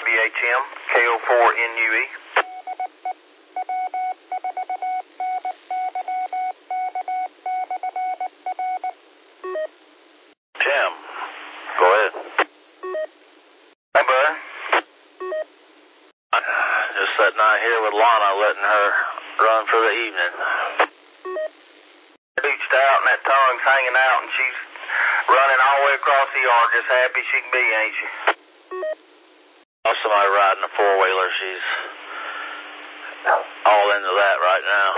WHM, KO4NUE. Jim, go ahead. Hey, bud. Just sitting out here with Lana, letting her run for the evening. Beached out and that tongue's hanging out and she's running all the way across the yard, just happy she can be, ain't she? Somebody riding a four-wheeler, she's all into that right now.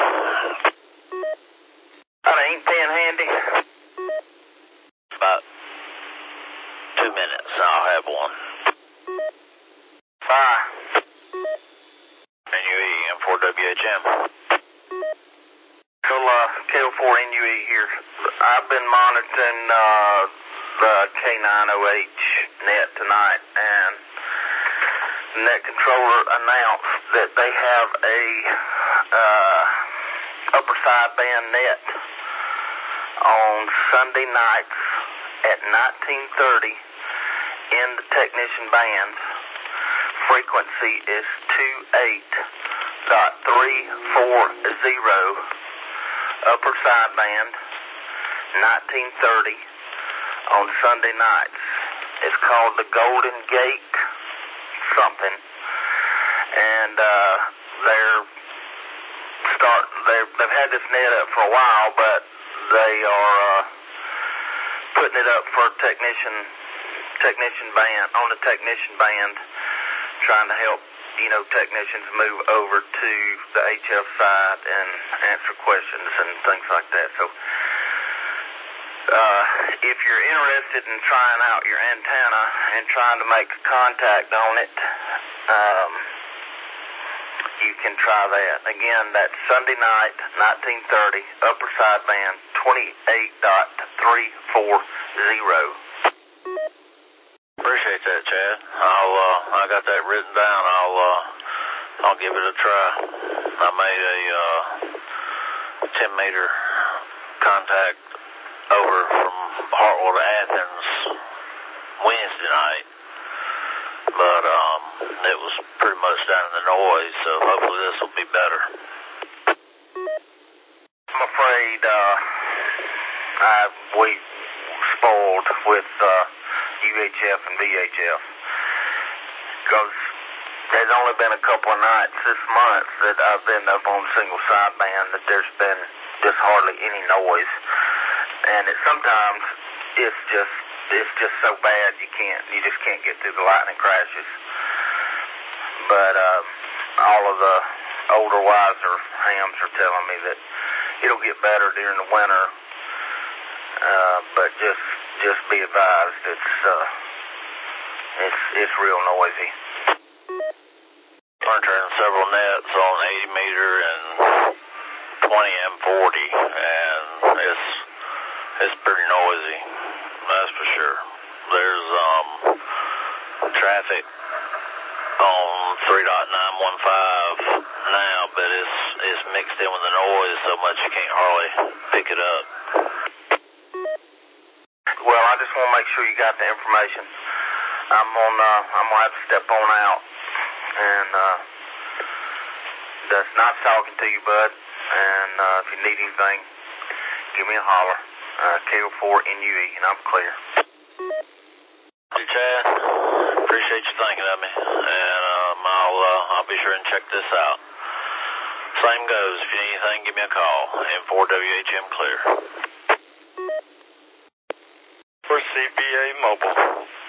Got an ink pen handy? About 2 minutes and I'll have one. Bye. NUE and 4WHM. KO4NUE here. I've been monitoring the K9OH net tonight, and the net controller announced that they have a upper sideband net on Sunday nights at 1930 in the technician bands. Frequency is 28.340. Upper sideband, 1930 on Sunday nights. It's called the Golden Gate something, and they've had this net up for a while, but they are putting it up for technician band on the technician band, trying to help technicians move over to the HF side and answer questions and things like that. So if you're interested in trying out your antenna and trying to make contact on it, you can try that. Again, that's Sunday night, 1930, upper sideband, 28.340. Appreciate that, Chad. I got that written down. I'll give it a try. I made a 10-meter contact over from Hartwell to Athens Wednesday night, but it was pretty much down in the noise, so hopefully this will be better. I'm afraid we spoiled with UHF and VHF, because there's only been a couple of nights this month that I've been up on single sideband that there's been just hardly any noise, and sometimes it's just so bad you just can't get through the lightning crashes. But all of the older, wiser hams are telling me that it'll get better during the winter, but just be advised, it's real noisy. Monitoring several nets on 80 meter and 20 and 40, and it's pretty noisy, that's for sure. There's traffic on 3.915 now, but it's mixed in with the noise so much you can't hardly pick it up. Well, I just want to make sure you got the information. I'm gonna have to step on out, and that's nice talking to you, bud. And if you need anything, give me a holler. KO4NUE, and I'm clear. Hey, Chad, appreciate you thinking of me, and I'll be sure and check this out. Same goes. If you need anything, give me a call. And 4WHM clear. For CBA Mobile.